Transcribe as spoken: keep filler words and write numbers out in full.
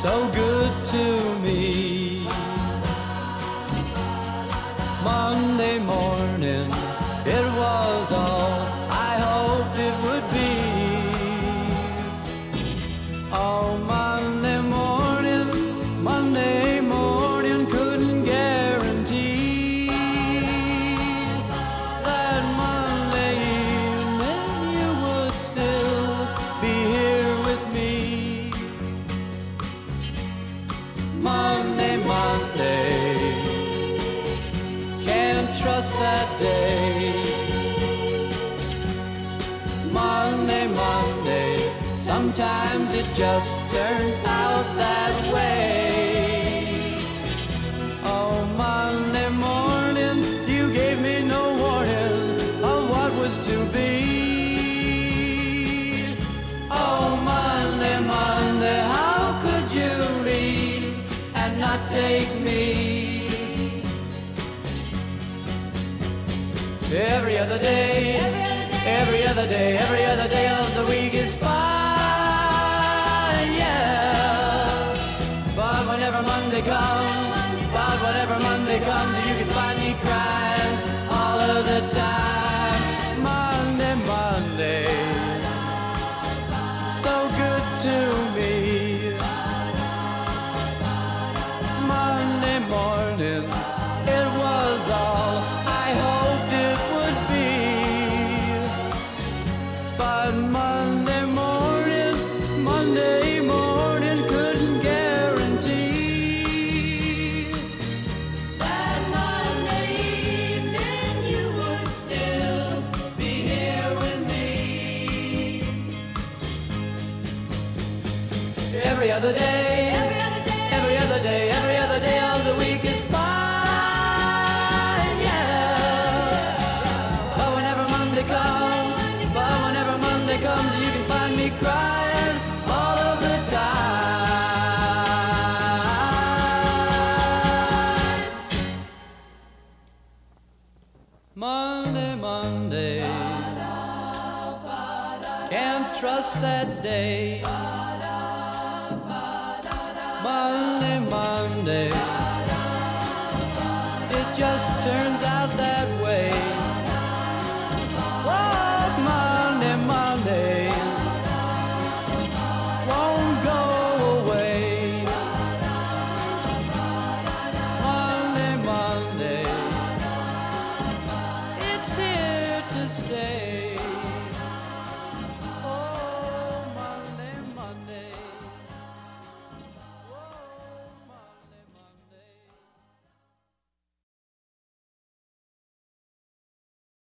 so good to me. Monday morning, it was all I hoped it would be. Oh, Monday morning, Monday morning, couldn't guarantee that Monday evening you would still be here with me. Monday, Monday, can't trust that day. Monday, Monday, sometimes it just turns out that way. Oh, Monday morning, you gave me no warning of what was to be. Oh, Monday, Monday, how could you leave and not take me? Every other day, every other day, every other day of the week is fine, yeah. But whenever Monday comes, but whenever Monday comes, you can find me crying all of the time. Monday, Monday, so good to me. Monday morning, it was all I hoped it would be. But Monday morning, Monday morning, couldn't guarantee That Monday evening you would still be here with me. every other day, Every other day, every other day, every other day of the week is fine, yeah. But whenever Monday comes, but whenever Monday comes, you can find me crying all of the time. Monday, Monday, can't trust that day. Monday, Monday, it just turns out that